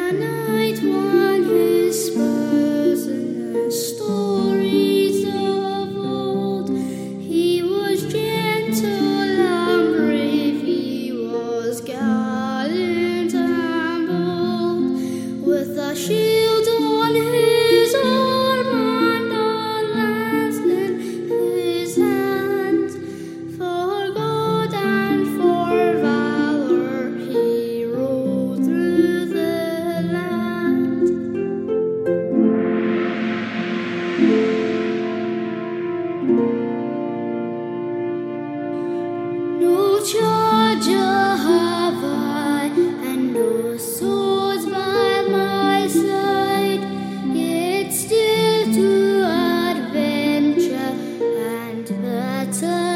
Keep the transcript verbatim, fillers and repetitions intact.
knight won his spurs in the stories of old. He was gentle and brave, he was gallant and bold, with a shield on his arm and a lance in his hand. For God and for valor he rode through the land. No charger have I, and no swords by my side, yet still to adventure and battle